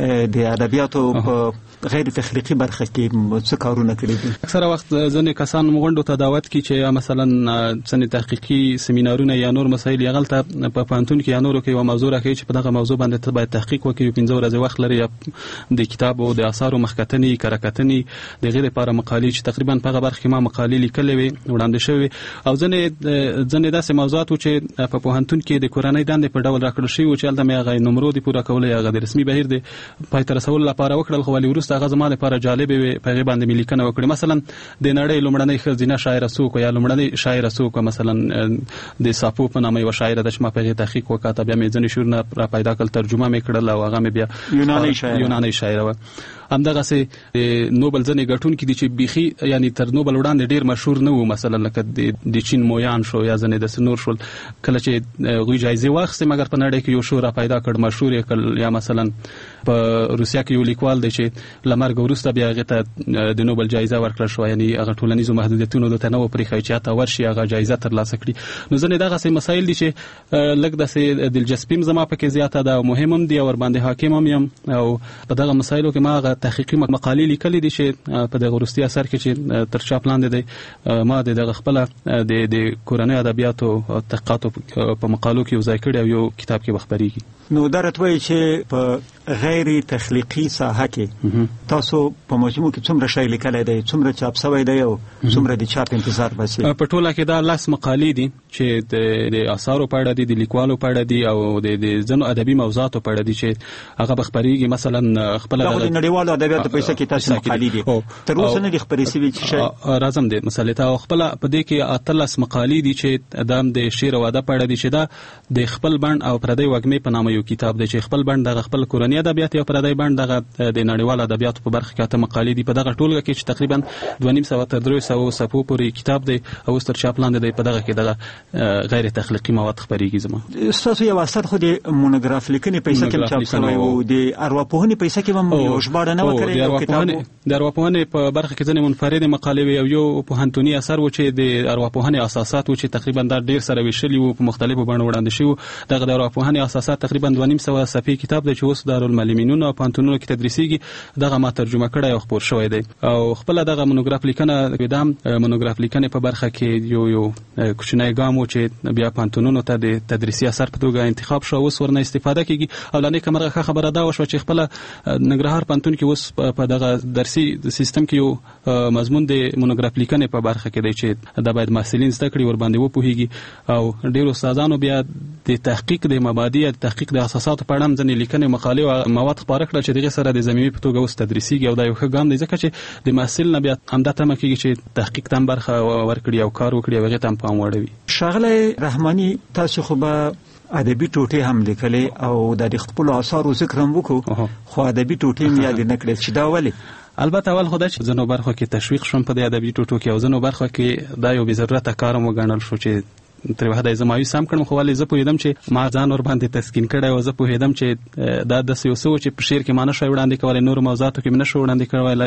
د ادبیاتو په غیر تخلیقي برخه کې څه کارونه کړي دي؟ اکثره وخت ځینې کسان غونډو ته دعوت کی چې مثلا ځینې تحقیقي سیمینارونه یا نور مسایل یې غلطه په پوهنتون کې یا نورو کې یو موضوع راکوي چې په دغه موضوع باندې ته باید تحقیق وکړي، 15 ورځې وخت لري، یا د کتاب او د آثارو مخکتنې کراکتنې د غیر لپاره مقالې چې تقریبا په هغه برخه کې ما مقالې لیکلې وي وړاندې شوې، او ځینې داسې موضوعات چې په پوهنتون کې د کورنۍ دندې په ډول راکړل شوي چې هلته مې هغه نمرو دي پوره کولې، هغه د رسمي بهیر د پای ته رسولو لپاره وکړل، خو ولې وروسته هغه زما لپاره جالب وي، په هغه باندې مې لیکنه وکړې. مثلا د نړۍ لومړنۍ ښځینه شاعره څوک یا لومړنۍ شاعره څوک، مثلا د ساپو په نامه یوه شاعره ده چې ما په هغې تحقیق وکړ، بیا مې ځینې شعرونه را پیدا کړل، ترجمه مې کړل، او هغه مې بیا یوناني شاعره وه. همدغسې نوبل ځینې ګټونکي دي چې بیخي یعنی تر نوبل وړاندې ډېر مشهور نه وو، مثلا لکه د چین مویان شو یا ځینې داسې نور شول، کله چې هغوی جایزې واخیستې مګر په نړۍ کې یو شو را پیدا کړ، مشهور یې کړل. یا مثلا په روسیا کې یو لیکوال دی چې له مرګ وروسته بیا هغې ته د نوبل جایزه ورکړل شوه، یعنی هغه ټولنیزو محدودیتونو ته نه و پرېښی چې هلته ورشي هغه جایزه ترلاسه کړي. نو ځینې دغسې مسایل دي چې لږ داسې دلچسپي هم زما پکې زیاته ده او مهم هم دي او ورباندې حاکم هم یم، او په دغه مسایلو کې ما هغه تحقیقي مقالې لیکلې دي چې په دغه وروستي اثر کې چې تر چاپ لاندې دی ما دغه خپله د کورنۍ ادبیاتو او تحقیقاتو په مقالو کې یو ځای کړی او یو کتاب کې خپریږي. نو دا راته وایي چې په غیر تخلیقي ساحه کې تاسو په مجموع کې څومره شی لیکلی دی، څومره چاپ شوی دی او څومره د چاپ انتظار باسي؟ په ټوله کې دا 10 مقالې دي چې د آثارو په اړه دي، د لیکوالو په اړه دي او د ځینو ادبي موضوعاتو په اړه دي چې هغه به خپریږي. مثلا خپل د نړیوالو ادبیاتو په څیر کې تاسو مقالې دي تر اوسه نه دي خپرې شوي چې راځم د مسلې ته، او خپل په دې کې 13 مقالې دي چې د شعر او ادب په اړه دي چې دا د خپل بڼ او پردی وږمې په نامه یو کتاب دی چې خپل بڼ دغه خپل کورنۍ ادبیات او پردی بڼ دغه د نړیوال ادبیاتو په برخه کې 8 مقالې دي. په دغه ټولګه کې چې تقریبا 250 تر 300 صفحو پورې کتاب دی او تر چاپ لاندې دی، په دغه کې دغه غیر تخلیقي مواد خپریږي. زما تاسو یو اثر خو د مونوګراف لیکنې پیسې کې چاپ شوی او د ارواپوهنې پیسې کې هم یو ژباړه نه وکړي او کتاب د ارواپوهنې په برخه کې ځینې منفرد مقالې وي او یو پوهنتوني اثر و چې د ارواپوهنې اساسات و چې تقریبا دا ډیر سره ویشلي وو په مختلفو بڼو وړاندې شوی. دغه د ارواپوهنې اساسات تقریبا 250 صفحې کتاب دی چې اوس دارالمعلمینونو او پوهنتونونو کې تدریسیږي، دغه ما ترجمه کړی او خپور شوی دی. او خپل دغه مونوګراف لیکنه ودام مونوګراف لیکنې په برخه کې یو کوچنی ګام و چې بیا پوهنتونونو ته د تدریسي اثر په توګه انتخاب شو، اوس ورنه استفاده کیږي. او لنې کمرغه خبره دا وشوه چې خپل ننګرهار پوهنتون کې اوس په دغه درسي سیستم کې یو مضمون د مونوګراف لیکنې په برخه کې دی چې دا باید محصلین زده کړي ورباندې وپوهیږي، او ډیرو استادانو بیا د تحقیق د مبادی د تحقیق د اساساتو په اړه ځنې لیکنې مقالې او مواد خپاره کړل چې دغه سره د زمینې په توګه اوس تدریسیږي، او دا یو ښه ګام دی ځکه چې د محصل نه بیا همدا تمه کیږي چې تحقیق تم برخه ورکړي او کار وکړي او هغه تم پام وړوي. ښاغلی رحماني، تاسو خو به ادبي ټوټې هم لیکلې او د خپلو آثارو ذکر هم وکړو، خو ادبي ټوټې مې یاد نه کړې چې دا ولې؟ البته اول خدای چې ځنو برخو کې تشویق شوم په دې ادبي ټوټو کې، او ځنو برخو کې دا یو بې ضرورته کار هم وګڼل شو چې تر وحده زمایوس هم کړم، خو ولې زه پوهېدم چې ما ځان ور باندې تسکین کړی او زه پوهېدم چې دا داسې یو څه چې په شعر کې ما نه شوی وړاندې کولی، نورو موضوعاتو کې مې نه شو وړاندې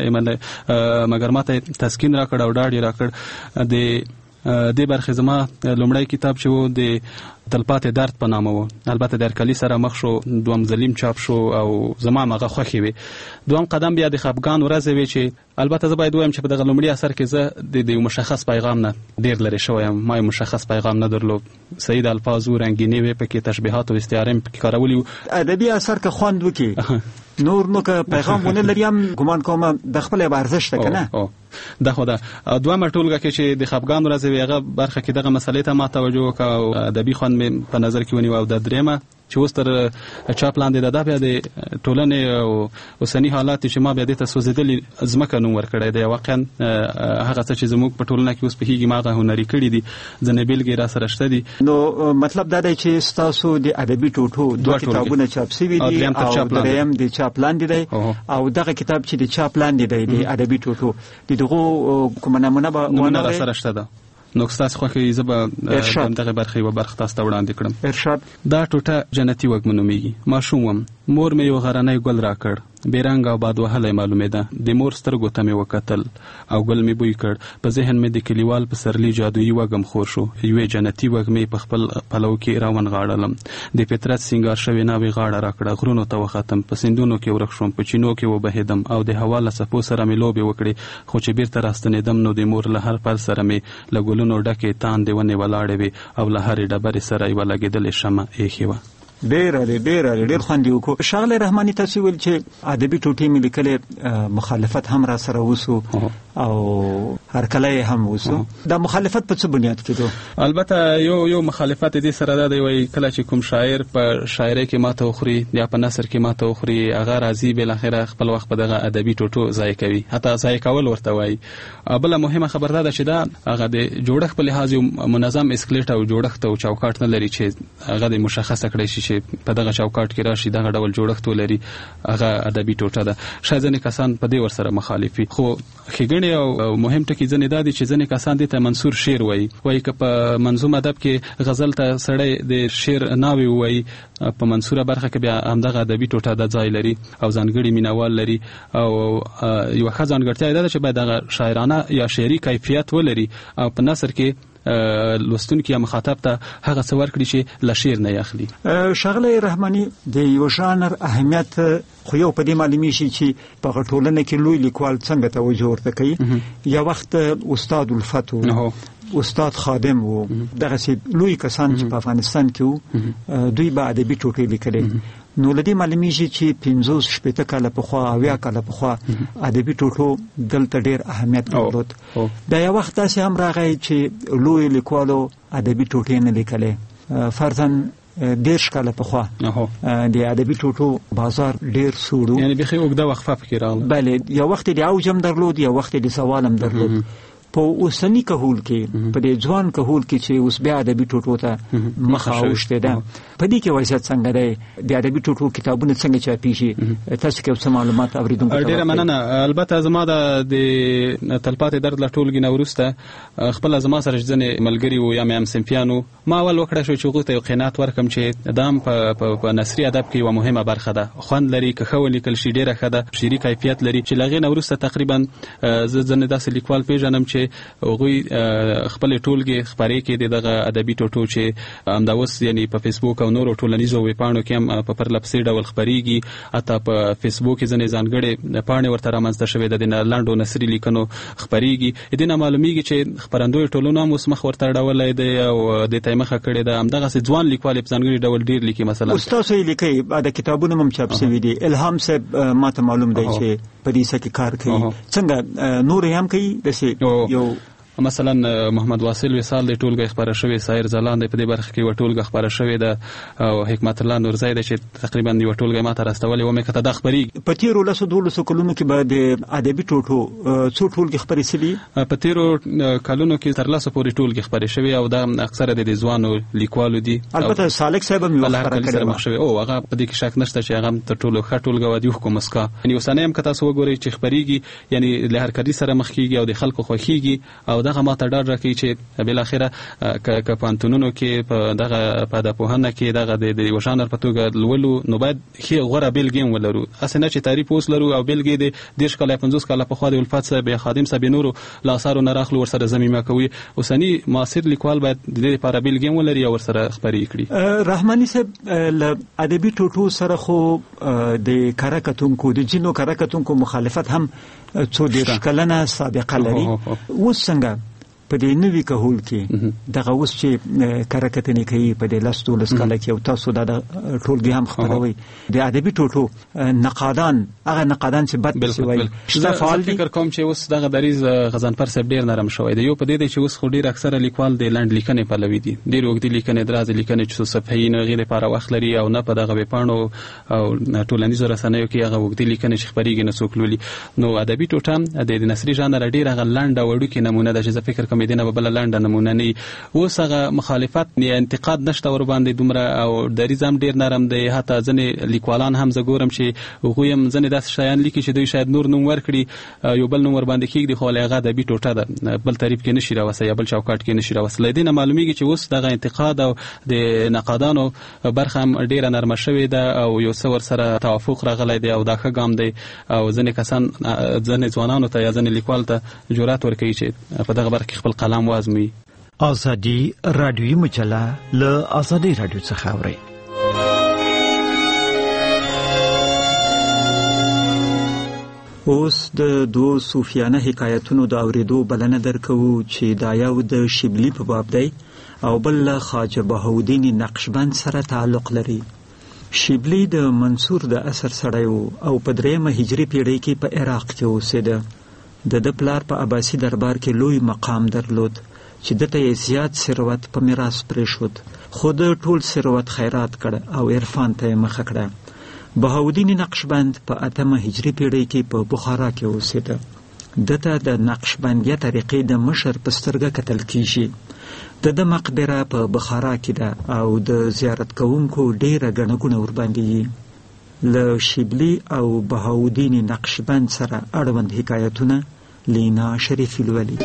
کولی، مګر ما ته تسکین راکړ او ډاډ یې راکړ. د دې برخې زما لومړی کتاب چې و د تلپاتې درد په نامه و، البته د ارکلي سره مخ شو، دوم ظلیم چاپ شو او زما هغه خوښې وي. دوم قدم بیا د خفګان ورځې وي چې البته زه باید وایم چې په دغه لومړي اثر کې زه د یو مشخص پیغام نه ډیر لرې شوی یم، ما یو مشخص پیغام نه درلود، صحیح د الفاظو رنګینې وې پکې، تشبیهات او استعارې پکې کارولي وو. ادبي اثر که خوند وکړي نور نو که پیغام ونه لري هم ګمان کوم د خپل ارزښت ته کنه دا خو دا دوه ټولګه کې چې د خفګان ورځ وي هغه برخه کې دغه مسلې ته ما توجه وکړه او ادبي خوند مې په نظر کې ونیو، او د دریمه چې اوس تر چاپ لاندې دا بیا د ټولنې او اوسني حالات چې ما بیا د تسوزیدلې ځمکه نوم ورکړی دی. واقعا هغه څه چې زموږ په ټولنه کې اوس په هیږي ما هغه هنري کړي دي، ځنې بیلګې را سره شته دي. نو مطلب دا دی چې ستاسو د ادبي ټوټو دوه کتابونه چاپ شوي دي او دریم د چاپ لاندې دی، او دغه کتاب چې د چاپ لاندې دی د ادبي ټوټو د دغو کومه نمونه به ونه را سره شته ده. نو ستاسو خوښي زه به دغه برخې و برخه تاسو ته وړاندې کړم. ارشاد. دا ټوټه جنتي وږم نومیږي. ماشوم وم مور مې یو غرنی ګل راکړ، بیرنګ او باد وهلی معلومېده. د مور سترګو ته مې وکتل او ګل مې بوی کړ. په ذهن مې د کلیوال په سرلی جادویي وږم خور شو. یوې جنتي وږمې په خپل پلو کې راونغاړلم. د فطرت سینګار شوې ناوې غاړه راکړه. غرونو ته وختم، په سیندونو کې ورک شوم، په چینو کې وبهېدم او د هوا له څپو سره مې لوبې وکړې. خو چې بیرته راستنېدم نو د مور له هر پل سره مې له ګلونو ډکې تاندې ونې ولاړې وې او له هرې ډبرې سره یوه لګېدلې شمع ایښې وه. ډېر خوند یې وکړو. ښاغلی رحماني، تاسو ویل چې ادبي ټوټې مې لیکلې، مخالفت هم را سره وسو او هرکلی هم وسو. دا مخالفت په څه بنیاد کې دو؟ البته یو مخالفت دې سره دا دی، وایي کله چې کوم شاعر په شاعرۍ کې ماته وخوري یا په نثر کې ماته وخوري، هغه راځي بالاخره خپل وخت په دغه ادبي ټوټو ضایع کوي، حتی ضایع کول ورته وایي. بله مهمه خبر دا ده چې دا هغه د جوړښت په لحاظ یو منظم اسکلیټ او جوړښت او چوکاټ نه لري چې هغه د مشخصه کړی شي چې په دغه چوکاټ کې راشي، دغه ډول جوړښت ولري، هغه ادبي ټوټه ده. شاید ځینې کسان په دې ورسره مخالف وي، خو ښېګڼې او مهم ټکي ځینې دا دي چې ځینې کسان دې ته منثور شعر وایي که په منظوم ادب کې غزل ته سړی د شعر ناوې ووایي، په منثوره برخه کې بیا همدغه ادبي ټوټه د ځای لري او ځانګړي مینوال لري او یوه ښه ځانګړتیا یې دا ده چې باید هغه شاعرانه یا شعري کیفیت ولري او په نثر کې لوستونکي یا مخاطب ته هغه څه ورکړي چې له شعر نه اخلي. ښاغلی رحماني، د یو ژانر اهمیت خو یو په دې معلومیږي چې په ټولنه کې لوی لیکوال څنګه توجه ورته کوي. یا وخت استاد الفت و استاد خادم و دغه سي لوی کسان چې په افغانستان کې وو، دوی به ادبي ټوټې لیکلې. نو لدی معلومیږي چې 50-60 کاله پخوا او 20 کاله پخوا ادبي ټوټو دلته ډېر اهمیت درلود. دا یو وخت داسې هم راغی چې لوی لیکوالو ادبي ټوټې نه لیکلې. فرضاً 10 کاله پخوا د ادبي ټوټو بازار ډېر سوړ، یعنی بخي اوږده وقفه پکې راغله. بله، یو وخت د اوجم درلود، یو وخت د سوالم درلود. په اوسنی کهول کې، په دې ځوان کهول کې چې اوس بیا ادبي ټوټو ته مخه اوښتې ده، په دې کې وضعیت څنګه دی؟ د ادبي ټوټو کتابونه څنګه چاپېږي؟ تاسو کې څه معلومات اوریدونکو ته؟ ډېره مننه. البته زما د تلپاتې درد له ټولګي نه وروسته خپله زما سره ځینې ملګري وو یا مې همصنفیان وو، ما اول وکړه شو چې هغوی ته یو قناعت ورکړم چې دا هم په نثري ادب کې یوه مهمه برخه ده، خوند لري، که ښه ولیکل شي ډېره ښه ده، شعري کیفیت لري. چې له هغې نه وروسته تقریبا زه ځینې داسې لیکوال پېژنم چې هغوی خپل ټولګي خپرې کې دغه ادبي ټوټو چې همدا اوس یعنی په فیسبوک او نورو ټولنیزو ویبپاڼو کې هم په پرلپسې ډول خپرېږي. حتی په فیسبوک کې ځینې ځانګړې پاڼې ورته رامنځته شوې ده، د لنډو نثري لیکنو خپرېږي. دې نه معلومیږي چې خپرندوی ټولنو هم اوس مخ ورته اړولی دی او دې ته یې مخه کړې ده. همدغسې ځوان لیکوال په ځانګړي ډول ډېر لیکي. مثلا تاسو یې لیکئ، د کتابونو هم چاپ شوي دي. الهام صاحب ماته معلوم دی چې په دې څه کې کار کوي، څنګه نور یې هم کوي؟ داسې یو مثلا محمد واصل وصال د ټولګه خبره شوی، سایر زلان په دې برخه کې و ټولګه خبره شوی ده او حکمت الله نورزی د چې تقریبا یو ټولګه ماته راستولې و مې کته د خبري. په تیرو 12 کلونو کې به د ادبي ټوټو څو ټولګه خبرې سلی؟ په تیرو کلونو کې تر 10 پورې ټولګه خبرې شوی او دا اکثره د ځوانو لیکوالو دي. البته سالک صاحب هم خبره کړې او هغه په دې کې شک نشته چې هغه تر ټولو ښه ټولګه و دی حکومت مسکا. یعنی اوسنۍ هم کته سو ګوري چې خبريږي، یعنی له هر کدي سره مخ کیږي او د خلکو خوخيږي او دغه ماته ډاډ چې بل اخره که پانتونونو کې په دغه په د پوهنه کې دغه د وشانر په توګه لولو، نو باید خې غوړه بیلګې ولرو. اسنه چې تعریف اوس لرو او بیلګې د 10 کاله 50 کاله په خوا د الفت صاحب یا خادم صاحب نورو لاسارو نه راخلو ورسره زميمه کوي. اوسنی معاصر لیکوال باید د دې لپاره بیلګې ولري او ورسره خبرې کړي. رحماني صاحب ل ادبي ټوټو سره خو د کارکتونکو د جنو کارکتونکو مخالفت هم څو ډیر کلنه سابقه لري. اوس څنګه په دې نوې کهول کې دغه اوس چې کارکتنې کوي په دې 10 کال کې او تاسو دا ټولګي هم خبروي د ادبي ټوټو نقادان، هغه نقادان چې بد شوی زه فکر کوم چې اوس دغه دریز غزنفر صاحب ډیر نرم شوی دی. یو په دې چې اوس خو ډیر اکثره لیکوال د لنډ لیکنې پلوي دي، ډیر وګړي لیکنې دراز لیکنې چې صفحې نه غیر لپاره وخت لري او نه په دغه ویپاڼو او ټولنیزو رسنیو کې هغه وګړي لیکنې چې خبريږي نه څوک لولي. نو ادبي ټوټه د نثري ژانر ډیر هغه لنډ او وړوکی نمونه ده چې زه فکر کوم دې نه بل لنډه نمونه نه اوس هغه مخالفت نه انتقاد نشته ور باندې دومره او دریزم ډیر نرم دی حتی ځنې لیکوالان هم زګورم چې هغه هم ځنې داس شایان لیکي چې دوی شاید نور نوم ورکړي یو بل نوم ور باندې کېږي خو هغه د بي ټوټه ده بل تعریف کې نشي راوځي یا بل چوکاټ کې نشي راوځي دې نه معلومیږي چې اوس دغه انتقاد او د نقادانو برخه هم ډیره نرمه شوې ده او یو څور سره توافق راغلی دی او دا ښه ګام دی او ځنې کسان ځنې ځوانانو ته یا ځنې لیکوال ته جرأت ورکوي چې په دغه برخه کې خپل قلم وازموي. ازادي رادیوي مجله له ازادي رادیو څخه اوري. اوس د دوه صوفیانه حکایتونو د اوریدو بلنه درکوو چې دا یو د شبلی په باب دی او بل له خواجه بهاءالدین نقشبند سره تعلق لري. شبلی د منصور د اثر سړی و او په 3 هجري پیړۍ کې په عراق کې اوسېده. د پلار په عباسي دربار کې لوی مقام درلود چې دته یې زیات ثروت په میراث پرېښود خو د ټول ثروت خیرات کړ او عرفان ته مخه کړه. بهاءالدین نقشبند په 8 هجري پیړۍ کې په بخارا کې اوسېده. دته د نقشبندیه طریقې د مشر په سترګه کتل کیږي. د مقبره په بخارا کې ده او د زیارت کوونکو ډیره ګڼه ګوڼه ورباندې له شبلی او بهاءالدین نقشبند سره اړوند حکایتونه لینا شریفی لولي.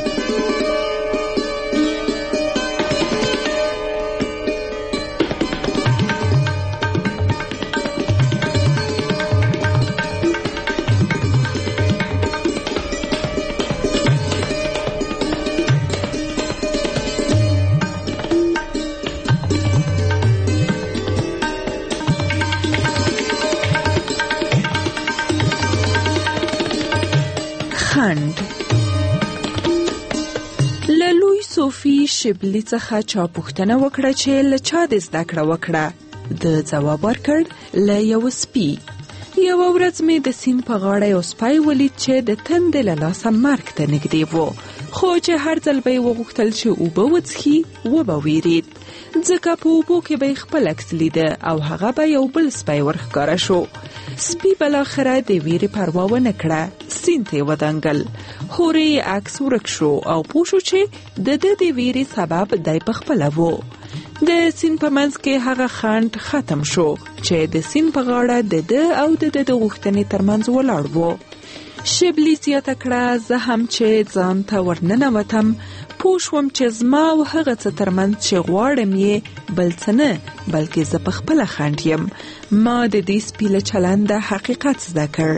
لوی صوفي شبلی څخه چا پوښتنه وکړه چې لچا د زده کړه وکړه. د جواب ورکړ له یو سپي. یو ورځ مې د سیند په غاړه یو سپی ولید چې د تندې له لاسه مرګ ته نږدې و خو چې هر ځل به یې وغوښتل چې اوبه وڅښي وبه ویرید ځکه په اوبو کې به یې خپل عکس لیده او هغه به یو بل سپی ورښکاره شو. سپي بالاخره د ویرې پروا ونه کړه سیند ته ودانګل. هورې عکس ورک شو او پوه شو چې د ویرې سبب دی په خپله و. د سیند په منځ کې هغه خنډ ختم شو چې د سیند په غاړه د او د غوښتنې ترمنځ ولاړ و. شبلی زیاته کړه زه هم چې ځان ته ورننوتم پوه شوم چې زما او هغه څه ترمنځ چې غواړم یې بل څه نه بلکې زه په خپله خنډ یم. ما د دې سپي له چلنده حقیقت زده کړ.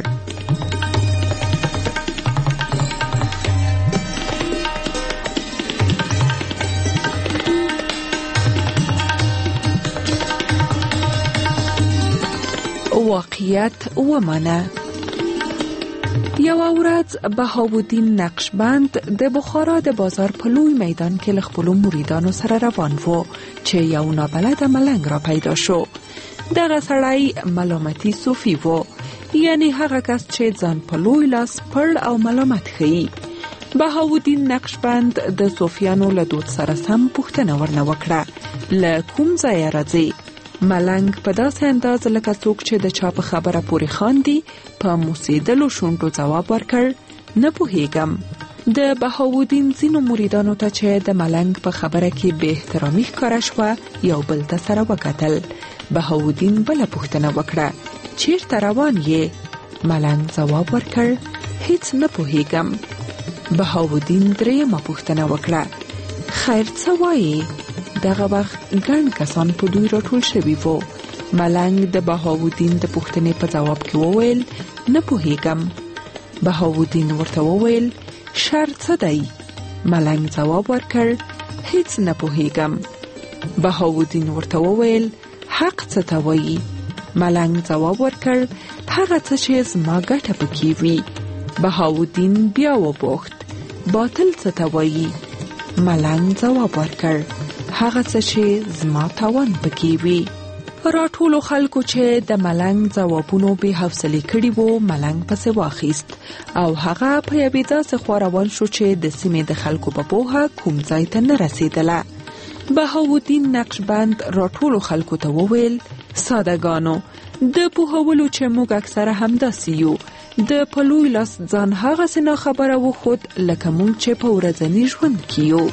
واقعیت ومنه. یو ورځ بهاءالدین نقشبند د بخارا د بازار په لوی میدان کې له خپلو مریدانو سره روان و چې یو نابلده ملنګ را پیدا شو. دغه سړی ملامتي صوفي و یعنی هغه کس چې ځان په لوی لاس پړ او ملامت ښیي. بهاءالدین نقشبند د صوفیانو له دود سره سم پوښتنه ورنه وکړه له کوم ځایه راځې؟ ملنګ په داسې انداز لکه څوک چې د چا په خبره پورې خاندي په موسېدلو شونډو ځواب ورکړ نه پوهېږم. د بهاءالدین ځینو مریدانو ته چې د ملنګ په خبره کې بې احترامي ښکاره شوه یو بل ته سره وکتل. بهاءالدین بله پوښتنه وکړه چیرته روان یې؟ ملنګ ځواب ورکړ هیڅ نه پوهېږم. بهاءالدین درېیمه پوښتنه وکړه خیر څه وایې؟ دغه وخت ګڼ کسان په دوی راټول شوي وو. ملنګ د بهاءالدین د پوښتنې په ځواب کې وویل نه پوهېږم. بهاءالدین ورته وویل شر څه دی؟ ملنګ ځواب ورکړ هیڅ نه پوهېږم. بهاءالدین ورته وویل حق څه ته وایي؟ ملنګ ځواب ورکړ هغه څه چې زما ګټه پکې وي. بهاءالدین بیا وپوښت باطل څه ته وایي؟ ملنګ ځواب ورکړ هغه څه چې زما تاوان پکې وي. راټولو خلکو چې د ملنګ ځوابونو بې حوصلې کړي وو ملنګ پسې واخیست او هغه په یوې داسې خوا روان شو چې د سیمې د خلکو په پوهه کوم ځای ته نه رسېدله. بهاءالدین نقشبند راټولو خلکو ته وویل سادهګانو د پوهولو چې موږ اکثره همداسې یو، د په لوی لاس ځان هغسې ناخبره وښود لکه موږ چې په ورځني ژوند کې یو.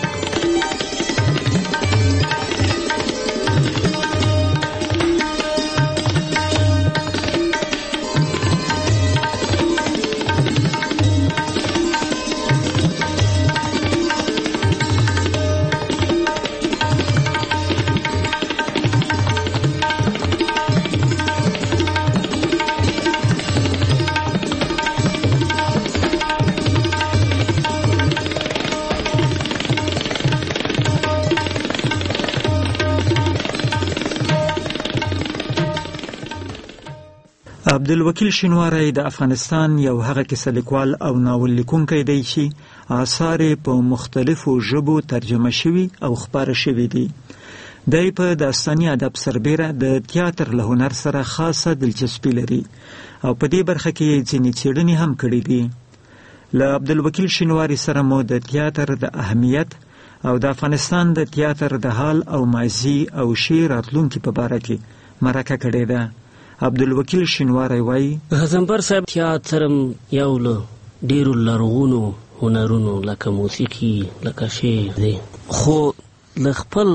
عبدالوکیل شینواری د افغانستان یو هغه کیسه لیکوال او ناول لیکونکی دی چې آثار په مختلفو ژبو ترجمه شوي او خپاره شوي دي. دی په داستاني ادب سربیره د تیاتر له هنر سره خاصه دلچسپي لري او په دې برخه کې ځینې څېړنې هم کړي دي. له عبدالوکیل شینواری سره مو د تیاتر د اهمیت او د افغانستان د تیاتر د حال او ماضي او شعر راتلونکي په باره کې مرکه کړې ده. عبدالوکیل شینواری وایي هزمبر صاحب تیاترم یو له ډیرو لرغونو هنرونو لکه موسیقي لکه شعر دی، خو له خپل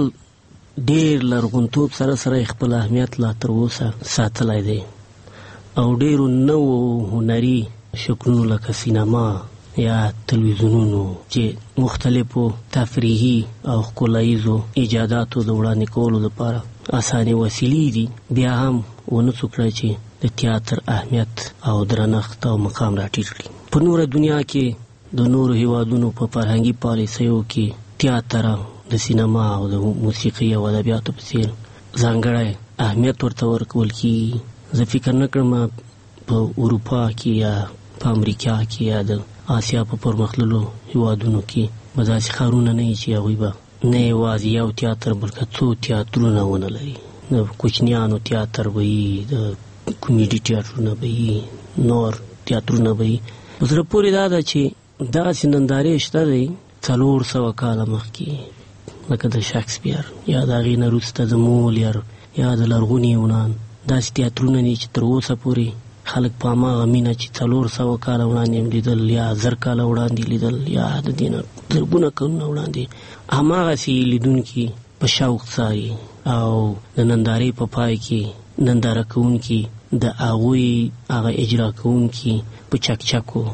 ډیر لرغونتوب سره سره خپل اهمیت لا تر اوسه ساتلی دی او ډیرو نوو هنري شکلونو لکه سینما یا تلویزیونونو چې مختلفو تفریحي او ښکلاییزو ایجاداتو د وړاندې کولو لپاره اسانې وسیلې دي، بیا هم ونه څو کړی چې د تیاتر اهمیت او درنښت او مقام راټیټ کړي. په نوره دنیا کې د نورو هیوادونو په فرهنګي پالیسیو کې تیاتر د سینما او د موسیقي او ادبیاتو په څیر ځانګړی اهمیت ورته ورکول کېږي. زه فکر نه کړم په اروپا کې یا په امریکا کې یا د آسیا په پرمختللو هیوادونو کې به داسې ښارونه نه وي چې هغوی به نه یوازې یو تیاتر بلکې څو تیاترونه ونه لري. د کوچنیانو تیاتر به وي، د کومیډي تیاترونه به وي، نور تیاترونه به وي. په زړه پورې دا ده چې داسې نندارې شته دی 400 کاله مخکې لکه د شکسپیر یا د هغې نه وروسته د مولیر یا د لرغوني یونان داسې تیاترونه دي چې تر اوسه پورې خلک په هماغه مینه چې 400 کاله وړاندې هم لیدل یا 1000 کاله وړاندې لیدل یا د دې نه زرګونه کلونه وړاندې هماغسې لیدونکي په شوق څاري او د نندارې په پای کې ننداره کوونکي د هغوی هغه اجرا کوونکي په چکچکو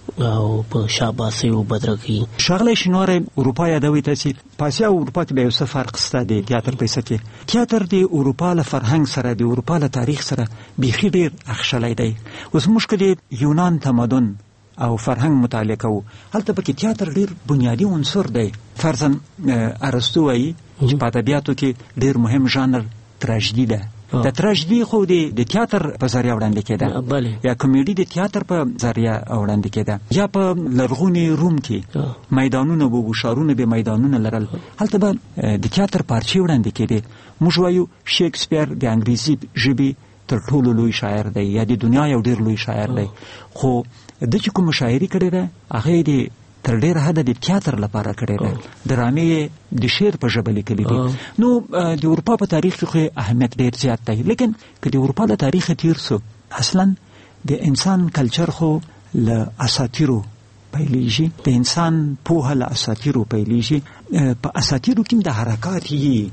او په شاباسیو بدرګي. ښاغلی شینواری اروپا یادوي تاسې په اسیا او اروپا کې به یو څه فرق شته دی تیاتر په حصه کې. تیاتر د اروپا له فرهنګ سره د اروپا له تاریخ سره بیخي ډېر اخښلی دی. اوس موږ که د یونان تمدن او فرهنګ مطالعه کوو هلته پکې تیاتر ډېر بنیادي عنصر دی. فرضاً ارسطو وایي چې په ادبیاتو کې ډېر مهم ژانر تراژدي ده. د تراژدي خو د تیاتر په ذریعه وړاندې کېده یا کمیډي د تیاتر په ذریعه وړاندې کېده یا په لرغوني روم کې میدانونه وو، ښارونه به میدانونه لرل، هلته به د تیاتر پارچې وړاندې کېدې. موږ وایو شیکسپیر د انګریزي ژبې تر ټولو لوی شاعر دی یا د دنیا یو ډېر لوی شاعر دی، خو د چې کومه شاعري کړې ده هغه د تر ډېره حده د تیاتر لپاره کړې ده. درامې د شعر په ژبه لیکلي دي. نو د اروپا په تاریخ کې خو اهمیت ډېر زیات دی، لیکن که د اروپا له تاریخه تیر سو اصلا د انسان کلچر خو له اساطیرو پیلیږي، د انسان پوهه له اساطیرو پیلیږي. په اساطیرو کې د حرکات یي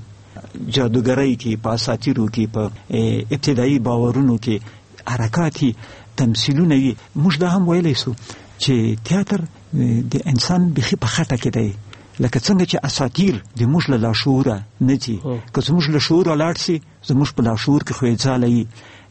جادوګرۍ کې، په اساطیرو کې، په ابتدایي باورونو کې حرکات یي، تمثیلونه یي. موږ دا هم ویلی سو چې تیاتر د انسان بخي په خټه کې دی، لکه څنګه چې اساطیر د موږ له لاشعوره نه دي. که زموږ له شعوره لاړ سي زموږ په لاشعور کې خو یې ځاله وي.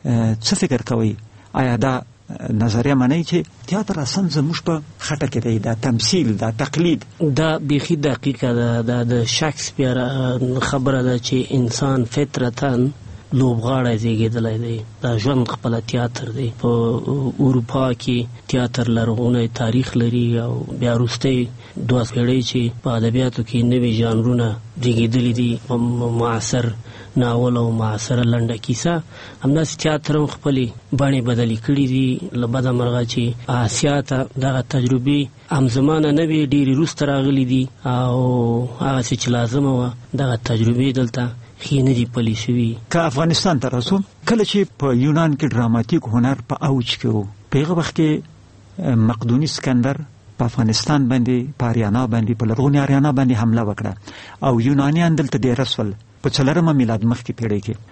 څه فکر کوئ؟ آیا دا نظریه منئ چې تیاتر اصلا زموږ په خټه کې دی، دا تمثیل، دا تقلید؟ دا بیخي دقیقه ده. دا د شکسپیر خبره ده چې انسان فطرتاً لوبغاړی زیږېدلی دی، دا ژوند خپله تیاتر دی. په اروپا کې تیاتر لرغونی تاریخ لري او بیا وروستی 2 پېړۍ چې په ادبیاتو کې نوي ژانرونه زیږېدلي دي، معاصر ناول او معاصره لنډه کیسه. همداسې تیاتر هم خپلې بڼې بدلې کړي دي. له بده مرغه چې آسیا ته دغه تجربې همزمانه نه وي، ډېرې وروسته راغلي دي او هغسې چې لازمه وه دغه تجربې دلته ښې نه دي پلي شوي. که افغانستان ته راسو، کله چې په یونان کې ډراماتیک هنر په اوج کې و، په هغه وخت کې مقدوني اسکندر په افغانستان باندې، په اریانا باندې، په لرغونې اریانا باندې حمله وکړه او یونانیان دلته ډېر رسول په 4مه میلاد مخکې پیړۍ کې،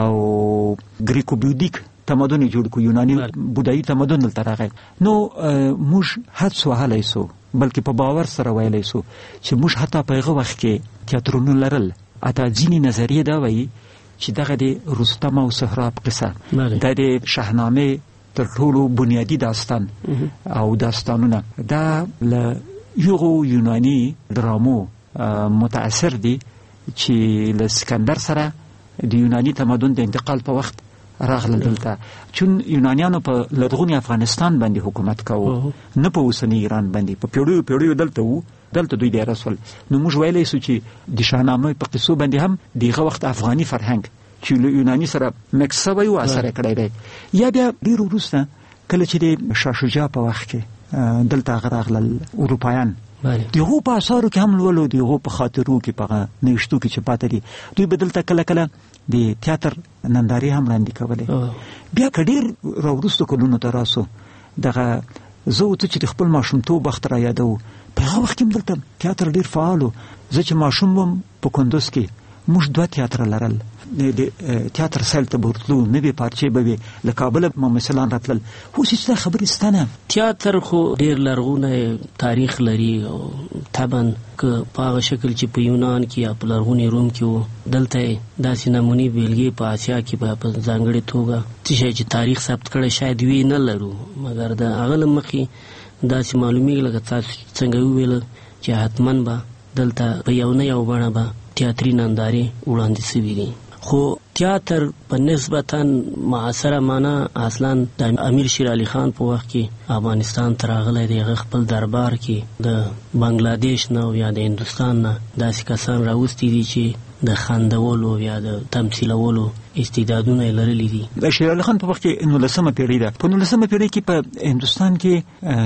او ګریکو بیودیک تمدن جوړ کو، یوناني بودایي تمدن دلته راغی. نو موږ حدس وهلی سو، بلکې په باور سره ویلی سو چې موږ حتی په هغه وخت کې تیاترونه لرل. اته ځینې نظریې دا وایي چې دغه د رستم او سهراب قصه دا د شاهنامې تر ټولو بنیادی داستان او داستانونه دا له یو یوناني درامو متاثر دي چې له اسکندر سره د یوناني تمدن د انتقال په وخت راغله دلته. چون یونانیانو په لرغوني افغانستان باندې حکومت کاوه، نه په اوسني ایران باندې، په پیړیو دلته وو، دلته دوی ډېر رسول. نو موږ ویلی سو چې د شاهنامې په قصو باندې هم دغه وخت افغاني فرهنګ چې له یوناني سره مکس شوی و اثر کړی دی. یا بیا ډېر وروسته کله چې د شاه شجاع په وخت کې دلته راغلل اروپایان، دغه په اثارو کې هم لولو، دغه په خاطرو کې، په نوشتو کې چې پاتې دي، دوی به دلته کله کله د تیاتر نندارې هم وړاندې کولې. بیا که ډېر راوروسته کلونو ته راسو، دغه زه ورته چې د خپل ماشومتوب وخت را یادوو، په هغه وخت کې هم دلته تیاتر ډېر فعال و. زه چې ماشوم وم په کندوز کې موږ 2 تیاتر لرل. د تیاتر سایل ته به ورتلو، نوې پارچې به وې، له کابله ممثلان راتلل. اوس هېڅ دا خبرې شته نه. تیاتر خو ډېر لرغونی تاریخ لري او طبعا که په هغه شکل چې په یونان کې یا په لرغوني روم کې و، دلته داسې نمونې بیلګې په اسیا کې په ځانګړې توګه څه شی چې تاریخ ثبت کړی شاید وی نه لرو، مګر د هغه له مخې داسې معلومیږي لکه تاسو څنګه وویل چې حتما به دلته په یو نه یو بڼه به تیاتري نندارې وړاندې شوي دي. خو تیاتر په نسبتا معاصره معنا اصلا د امیر شیر علي خان په وخت کې افغانستان ته راغلی دی. هغه خپل دربار کې د بنگلادیش نه یا د هندوستان نه داسې کسان راوستي دي چې د خندولو یا د تمثیلولو استعدادونه یې لرلی دي. د شیر علي خان په وخت کې 19مه پیړۍ ده. په 19مه پیړۍ کې په هندوستان کې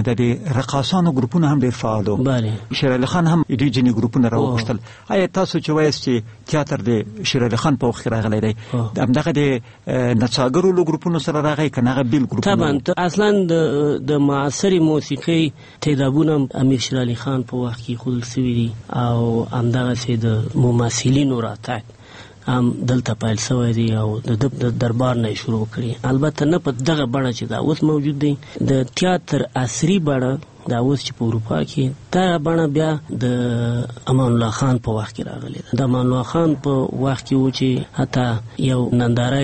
د رقاصانو ګروپونه هم ډېر فعال وو. شیر علي خان هم ډېر ځینې ګروپونه راوغوښتل. آیا تاسو چې وایاست چې تیاتر د شیر علي خان په وخت کې راغلی دی، همدغه د نڅاګرو له ګروپونو سره راغی که نه هغه بېل ګروپونه؟ طبعا اصلا د معاصرې موسیقۍ تیدابونه امیر شیر علي خان په وخت کې ایښودل شوي دي او همدغسې د ممثلینو راتګ هم دلته پیل شوی دی او د دربار نه شروع کړي. البته نه په دغه بڼه چې دا اوس موجود دی. د تیاتر عصري بڼه دا اوس چې په اروپا کې دا بڼه بیا د امان الله خان په وخت کې راغلی ده. د امان الله خان په وخت کې و چې حتی یو ننداره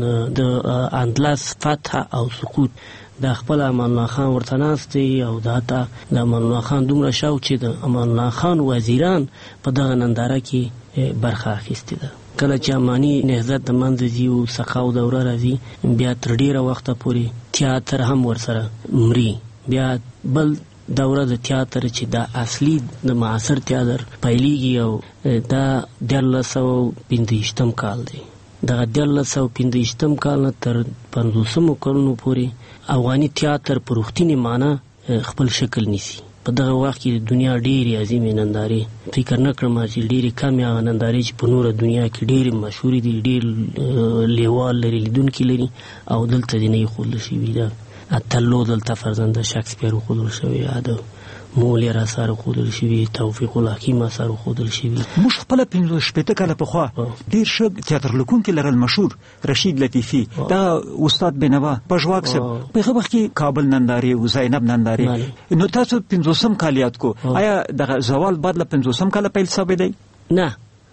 د اندلس فتح او سقوط د خپل امان الله خان ورته ناست دی او دا حتی د امان الله خان دومره شوق چې د امان الله خان وزیران په دغه ننداره کې برخه اخیستې ده. کله چې اماني نهضت د منځه ځي او سقاو دوره راځي، بیا تر ډېره وخته پورې تیاتر هم ورسره مري. بیا بل دوره د تیاتر چې دا اصلي د معاصر تیاتر پیلیږي او دا 1915 کال دی. دغه 1915 کال نه تر 50 کلونو پورې افغاني تیاتر په رښتینې معنا خپل شکل نیسي. په دغه وخت کې د دنیا ډېرې عظیمې نندارې، فکر نه کړم چې ډېرې کمې هغه نندارې چې په نوره دنیا کې ډېرې مشهورې دي، ډېر لیوال لري، لیدونکي لري او دلته دې نه ایښودل شوي ده. اتلو دلته فرزند شکسپیر وښودل شوی، د مولیر اثار وښودل شوي، توفیق الحکیم اثار وښودل شوي. موږ خپله 15 کاله پخوا ډېر ښه تیاتر لیکونکي لرل، مشهور رشید لطیفي، دا استاد بینوا، پژواک صاحب، په هغه وخت کې کابل نندارې و، زینب نندارې. نو تاسو 50 کال یاد کو، آیا دغه زوال بعد له 50 کاله پیل شوی دی؟ نه،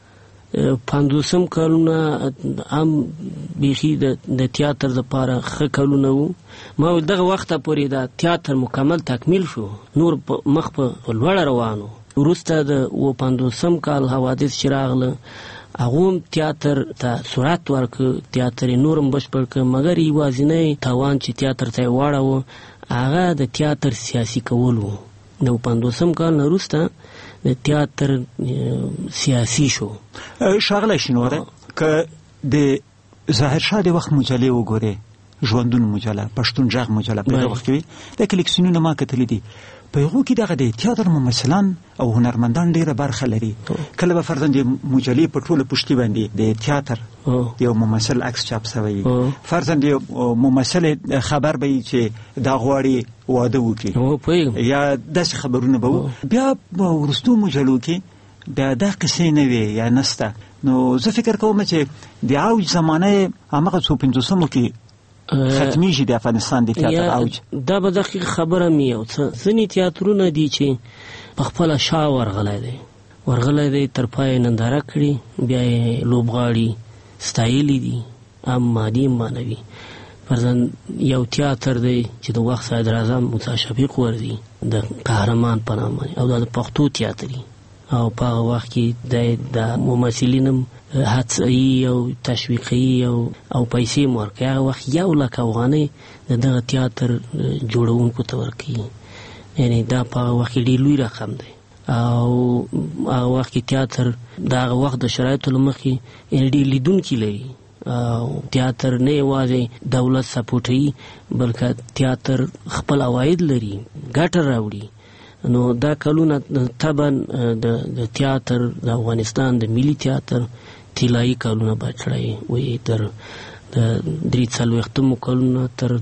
50 کالونه هم بیخي د تیاتر دپاره ښه کلونه وو. ما دغه وخته پورې د تیاتر مکمل تکمیل شو، نور مخ په لوړه روانو. وروسته د 50 کال حوادث چې راغله هغه هم تیاتر ته سرعت ورکړ، تیاتر یې نور هم بشپړ کړ، مګر یوازینی تاوان چې تیاتر ته یې واړاوه هغه د تیاتر سیاسي کول و. د 50 کال نه وروسته د تیاتر سیاسي شو. ښاغلی شینواره، که د ظاهرشاه د وخت مجلې وګورې، ژوندون مجله، پښتون ژغ مجله په دغه وخت کې د کلیکشنونو ما کتلې دي. په هغو کې دغه د تیاتر ممثلان او هنرمندان ډېره برخه لري. کله به فرضاً د مجلې په ټوله پشتي باندې د تیاتر یو ممثل عکس چاپ شوی، فرضاً د ممثل خبر به چې دا غواړي واده وکړي یا داسې خبرونه به بیا وروستو مجلو کې بیا دا قصې نه وي یا نسته. نو زه فکر کوم چې د اوج زمانه همغه 1950 کې ختمیږي د افغانستان د تیاتر اوج. دا به دقیق خبره مې یو ځینې تیاترونه دي چې په خپله شا ورغلی دی تر پای ننداره کړي، بیا یې لوبغاړي ستایلي دي، هم مادي هم معنوي. فرضاً یو تیاتر دی چې د وخت صدراعظم موسی شفیق ورزي د قهرمان په نام باندې، او دا د پښتو تیاتر او په هغه وخت کې د ممثلینم هڅوي او تشویقي او پیسې ورکوي. هغه وخت 1 لک افغانۍ د دغه تیاتر جوړونکو ته ورکوي، یعنی دا په هغه وخت کې ډېر لوی رقم دی. او هغه وخت کې تیاتر د هغه وخت د شرایطو له مخې ډېر لیدونکي لري. او تیاتر نه یوازې دولت سپورټوي بلکې تیاتر خپل عواید لري، ګټه راوړي. نو دا کلونه طبعا د تیاتر د افغانستان د ملي تیاتر طلایي کلونه به کړی وي، تر د 43 کلونه تر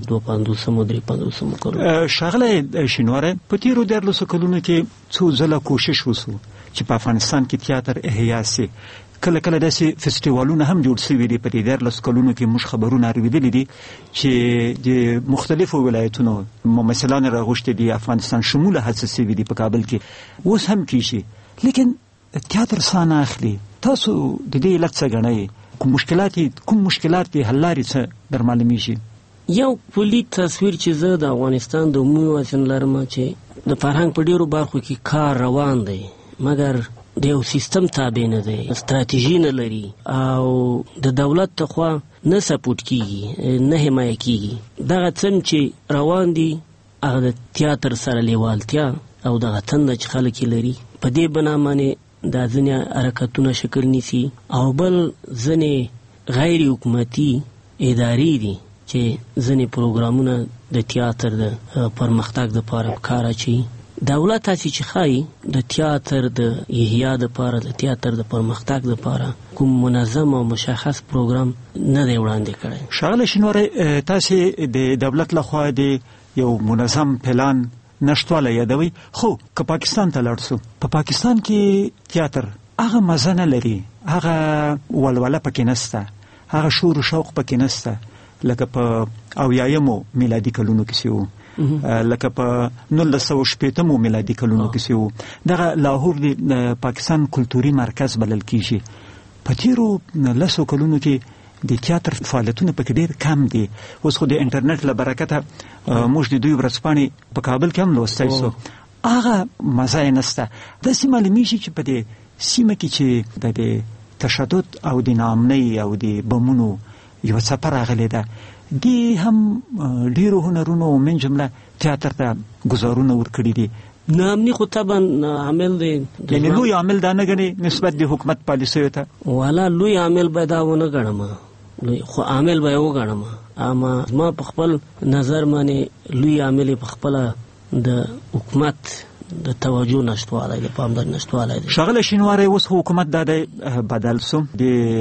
250 کلونه. ښاغلی شینواری، په تیرو 14 کلونو کې څو ځله کوشش وسو چې په افغانستان کې تیاتر احیا سي. کله کله داسې فستیوالونه هم جوړ شوي دي. په دې 14 کلونو کې موږ خبرونه اورېدلي دي چې د مختلفو ولایتونو ممثلان راغوښتي دي، افغانستان شموله هڅې شوي دي په کابل کې، اوس هم کیږي. لیکن تیاتر ساه نه اخلي. تاسو د دې علت څه ګڼئ؟ کوم مشکلات دي، حل لارې څه در معلومیږي؟ یو کلي تصویر چې زه د افغانستان د عمومي وضعیت لرم چې د فرهنګ په ډېرو برخو کې کار روان دی، مګر د یو سیستم تابع نه دی، استراتیژي نه لري او د دولت تخوا نه سپورټ کیږي، نه حمایه کیږي. دغه څن چې روان دي هغه د تیاتر سره لیوالتیا او دغه تنده چې خلک لري په دې بنا باندې دا ځینې حرکتونه شکل نیسي. او بل ځینې غیر حکومتي ادارې دي چې ځینې پروګرامونه د تیاتر د پرمختګ دپاره کار اچوي. دولت هڅې چې ښایي د تیاتر د احیا دپاره، د تیاتر د پرمختګ دپاره کوم منظم او مشخص پروګرام نه دی وړاندې کړی. ښاغلی شینواری، تاسې د دولت لخوا د یو منظم پلان نشتوالی یادوي، خو که پاکستان ته لاړ سو، په پاکستان کې تیاتر هغه مزه نه لري، هغه ولوله پکې نسته، هغه شور و شوق پکې نسته لکه په 80 میلادي کلونو کې و، لکه په 1960 میلادي کلونو کې و. دغه لاهور د پاکستان کلتوري مرکز بلل کیږي. په تیرو 10 کلونو کې د تیاتر فعالیتونه پکې ډېر کم دي. اوس خو د انټرنیټ له برکته موږ د دوی ورځپاڼې په کابل کې هم لوستی سو، هغه مزه یې نسته. داسې معلومیږي چې په دې سیمه کې چې د تشدد او د ناامنۍ او د بمونو یو څپه راغلې ده، دی هم ډیرو هنرونو من جمله تیاتر ته گزارونه ورکړي دي. ناامني خو طبعا عامل دی، یعنی لوی عامل دا نه ګڼي نسبت د حکومت پالیسیو ته؟ والا لوی عامل به دا ونه ګڼم، خو عامل به یې وګڼم. اما ما په خپل نظر باندې لوی عامل په خپله د حکومت د توجه نشتوالی، د پاملرنې نشتوالی دی. ښاغلی شینواری، اوس حکومت دا دی بدل سو، د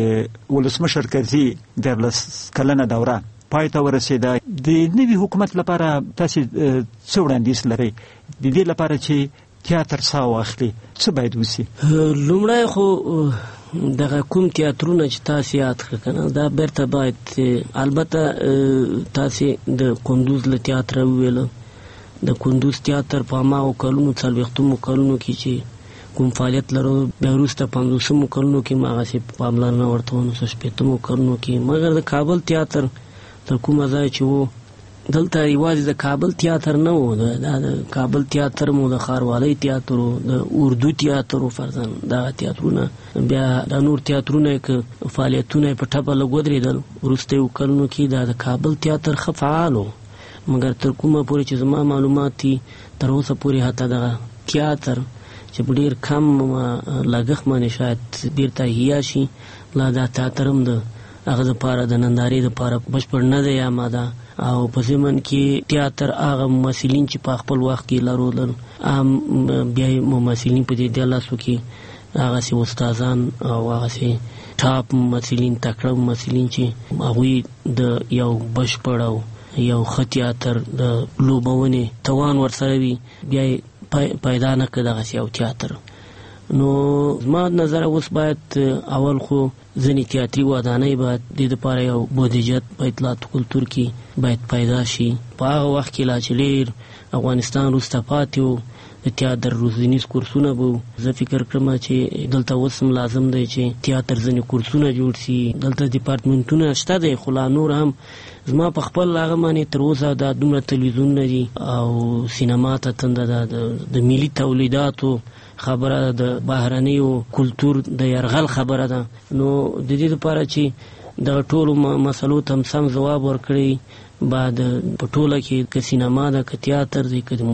ولسمشر کرزي 14 کلنه دوره پای ته ورسېده. د نوي حکومت لپاره تاسې څه وړاندیز لرئ د دې لپاره چې تیاتر ساه واخلي؟ څه باید وسي؟ لومړی خو دغه کوم تیاترونه چې تاسې یاد کړه کنه، دا بیرته باید، البته تاسې د کندوز له تیاتره وویله، د کندوز تیاتر په هماغو کلونو 40 کلونو کې چې کوم فعالیت لرو، بیا وروسته 50 کلونو کې هم هغسې پاملرنه ورته ونه سوه، 60 کلونو کې. مګر د کابل تیاتر تر کومه ځای چې و، دلته یوازې د کابل تیاتر نه و، دا د کابل تیاتر مو د ښاروالۍ تیاتر و، د اردو تیاتر و، فرضاً دغه تیاترونه. بیا د نور تیاترونه که فعالیتونه په ټپه لږ ودرېدل وروستیو کلونو کې، دا د کابل تیاتر ښه فعال و. مګر تر کومه پورې چې زما معلومات دي تر اوسه پورې حتی دغه تیاتر چې په ډېر کم لګښت باندې شاید بیرته احیا شي، لا دا تیاتر هم د هغه دپاره د نندارې دپاره بشپړ نه دی آماده. او په ضمن کې تیاتر هغه ممثلین چې په خپل وخت کې لرودل بیا ممثلین په دې دلاسو کې هغه سي استادان او هغه سي ټاپ ممثلین تکړه ممثلین چې هغوی د یو بشپړ او یو ښه تیاتر د لوبونې توان ورسره وي بیا پیدا نه کړه دغسې یو تیاتر. نو زما نظر اوس باید اول خو ځینې تیاتري ودانۍ باید دې دپاره یو بودیجت په اطلاعات کلتور کې باید پیدا شي. په هغه وخت کې لا چې ډېر افغانستان وروسته پاتې و د تیاتر روزنیز کورسونه به زه فکر کړم چې دلته اوس هم لازم دی چې تیاتر ځینې کورسونه جوړ شي. دلته ډیپارټمنټونه شته دی خو لا نور هم زما په خپل هغه باندې تر اوسه دا دومره تلویزیونونه دي او سینما ته تنده ده د ملي تولیداتو خبره د بهرنیو کلتور د یرغل خبره ده. نو د دې لپاره چې د ټولو مسلو ته سم ځواب ورکړي بعد په ټوله کې که سینما ده که تیاتر دی که